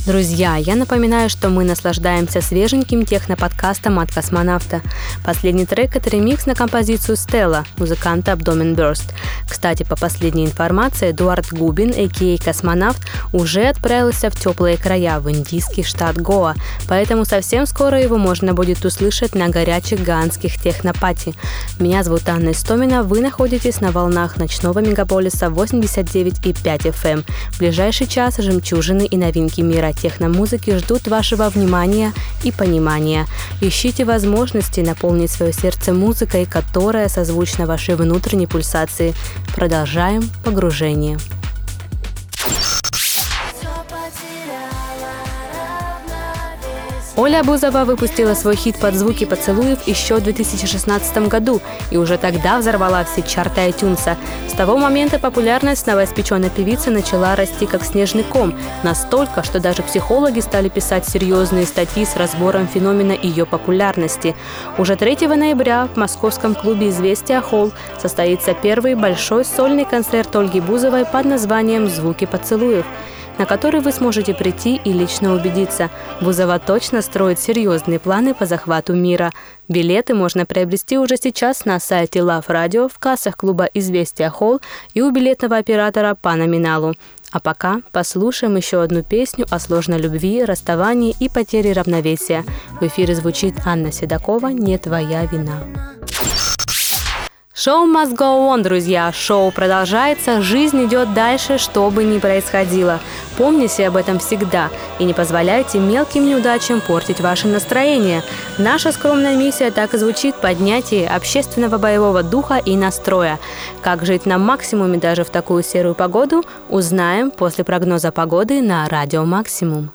Друзья, я напоминаю, что мы наслаждаемся свеженьким техноподкастом от «Космонавта». Последний трек – это ремикс на композицию «Стелла» музыканта Abdomen Burst. Кстати, по последней информации, Эдуард Губин, а.к.а. «Космонавт», уже отправился в теплые края, в индийский штат Гоа, поэтому совсем скоро его можно будет услышать на горячих гаанских технопати. Меня зовут Анна Истомина, вы находитесь на волнах ночного мегаполиса 89,5 FM. В ближайший час жемчужины и новинки мира техномузыки ждут вашего внимания и понимания. Ищите возможности наполнить свое сердце музыкой, которая созвучна вашей внутренней пульсации. Продолжаем погружение. Оля Бузова выпустила свой хит под звуки поцелуев еще в 2016 году и уже тогда взорвала все чарты iTunes. С того момента популярность новоиспеченной певицы начала расти как снежный ком, настолько, что даже психологи стали писать серьезные статьи с разбором феномена ее популярности. Уже 3 ноября в московском клубе «Известия Холл» состоится первый большой сольный концерт Ольги Бузовой под названием «Звуки поцелуев», на который вы сможете прийти и лично убедиться. Бузова точно строит серьезные планы по захвату мира. Билеты можно приобрести уже сейчас на сайте Love Radio, в кассах клуба «Известия Холл» и у билетного оператора по номиналу. А пока послушаем еще одну песню о сложной любви, расставании и потере равновесия. В эфире звучит Анна Седокова «Не твоя вина». Шоу must go on, друзья. Шоу продолжается, жизнь идет дальше, что бы ни происходило. Помните об этом всегда и не позволяйте мелким неудачам портить ваше настроение. Наша скромная миссия так и звучит: поднятие общественного боевого духа и настроя. Как жить на максимуме даже в такую серую погоду, узнаем после прогноза погоды на Радио Максимум.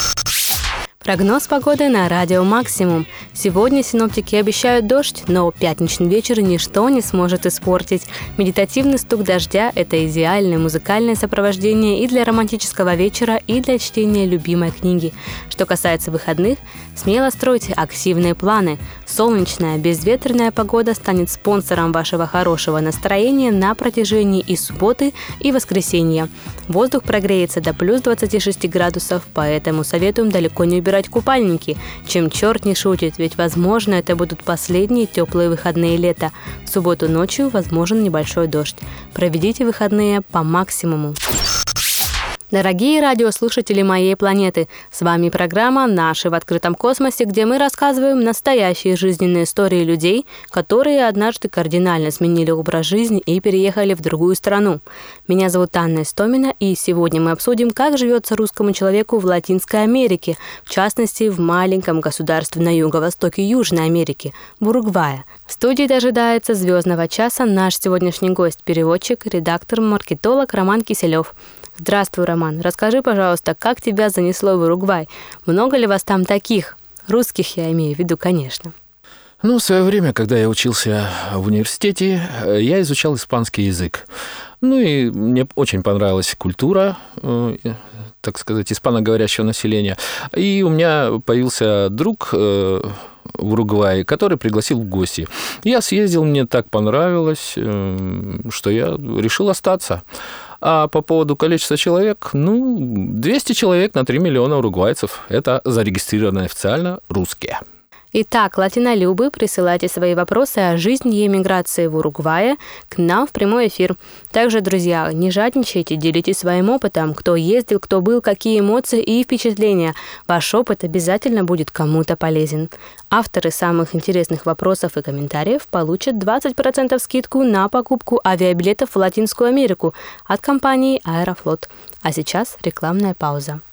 Прогноз погоды на Радио Максимум. Сегодня синоптики обещают дождь, но пятничный вечер ничто не сможет испортить. Медитативный стук дождя – это идеальное музыкальное сопровождение и для романтического вечера, и для чтения любимой книги. Что касается выходных, смело стройте активные планы. Солнечная, безветренная погода станет спонсором вашего хорошего настроения на протяжении и субботы, и воскресенья. Воздух прогреется до плюс 26 градусов, поэтому советуем далеко не убирать купальники. Чем черт не шутит, ведь, возможно, это будут последние теплые выходные лета. В субботу ночью возможен небольшой дождь. Проведите выходные по максимуму. Дорогие радиослушатели моей планеты, с вами программа «Наши в открытом космосе», где мы рассказываем настоящие жизненные истории людей, которые однажды кардинально сменили образ жизни и переехали в другую страну. Меня зовут Анна Истомина, и сегодня мы обсудим, как живется русскому человеку в Латинской Америке, в частности, в маленьком государстве на юго-востоке Южной Америки, в Уругвае. В студии дожидается звездного часа наш сегодняшний гость, переводчик, редактор, маркетолог Роман Киселев. Здравствуй, Роман. Расскажи, пожалуйста, как тебя занесло в Уругвай? Много ли вас там таких? Русских я имею в виду, конечно. В свое время, когда я учился в университете, я изучал испанский язык. И мне очень понравилась культура, так сказать, испаноговорящего населения. И у меня появился друг в Уругвае, который пригласил в гости. Я съездил, мне так понравилось, что я решил остаться. А по поводу количества человек, 200 человек на 3 миллиона уругвайцев. Это зарегистрированные официально русские. Итак, латинолюбы, присылайте свои вопросы о жизни и эмиграции в Уругвае к нам в прямой эфир. Также, друзья, не жадничайте, делитесь своим опытом. Кто ездил, кто был, какие эмоции и впечатления. Ваш опыт обязательно будет кому-то полезен. Авторы самых интересных вопросов и комментариев получат 20% скидку на покупку авиабилетов в Латинскую Америку от компании «Аэрофлот». А сейчас рекламная пауза.